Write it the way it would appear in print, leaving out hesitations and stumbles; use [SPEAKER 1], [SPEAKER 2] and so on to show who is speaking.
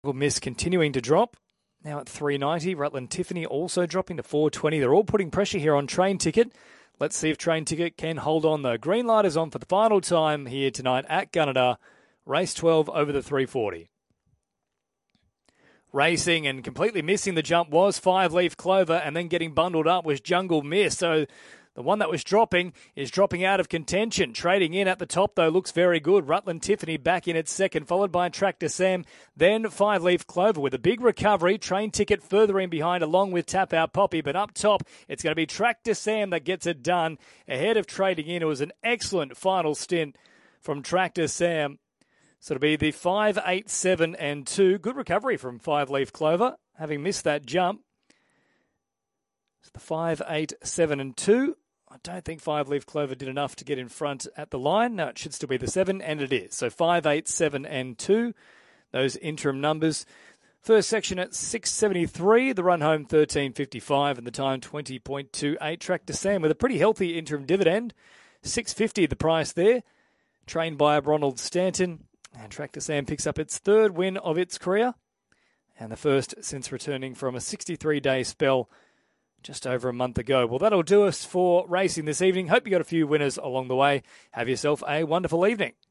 [SPEAKER 1] Miss continuing to drop. Now at 390, Rutland Tiffany also dropping to 420. They're all putting pressure here on Train Ticket. Let's see if Train Ticket can hold on though. Green light is on for the final time here tonight at Gunnedah. Race 12 over the 340. Racing and completely missing the jump was Five Leaf Clover, and then getting bundled up was Jungle Miss. So the one that was dropping is dropping out of contention. Trading in at the top, though, looks very good. Rutland Tiffany back in its second, followed by Tractor Sam. Then Five Leaf Clover with a big recovery. Train Ticket further in behind, along with Tap Out Poppy. But up top, it's going to be Tractor Sam that gets it done. Ahead of Trading in, it was an excellent final stint from Tractor Sam. So it'll be the 5, 8, 7, and 2. Good recovery from Five Leaf Clover, having missed that jump. So the 5, 8, 7, and 2. I don't think Five Leaf Clover did enough to get in front at the line. No, it should still be the 7, and it is. So 5, 8, 7, and 2. Those interim numbers. First section at 6.73. The run home 13.55, and the time 20.28. Tractor Sam with a pretty healthy interim dividend. 6.50 the price there. Trained by Ronald Stanton. And Tractor Sam picks up its third win of its career, and the first since returning from a 63-day spell just over a month ago. Well, that'll do us for racing this evening. Hope you got a few winners along the way. Have yourself a wonderful evening.